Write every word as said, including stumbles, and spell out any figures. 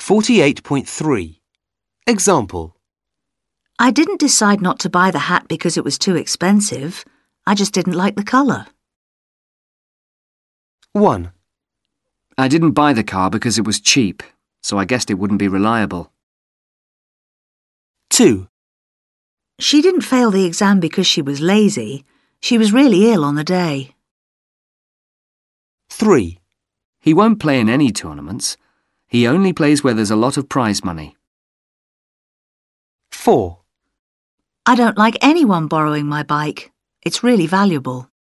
forty-eight point three. Example. I didn't decide not to buy the hat because it was too expensive. I just didn't like the colour. one. I didn't buy the car because it was cheap, so I guessed it wouldn't be reliable. two. She didn't fail the exam because she was lazy. She was really ill on the day. three. He won't play in any tournaments. He only plays where there's a lot of prize money. four. I don't like anyone borrowing my bike. It's really valuable.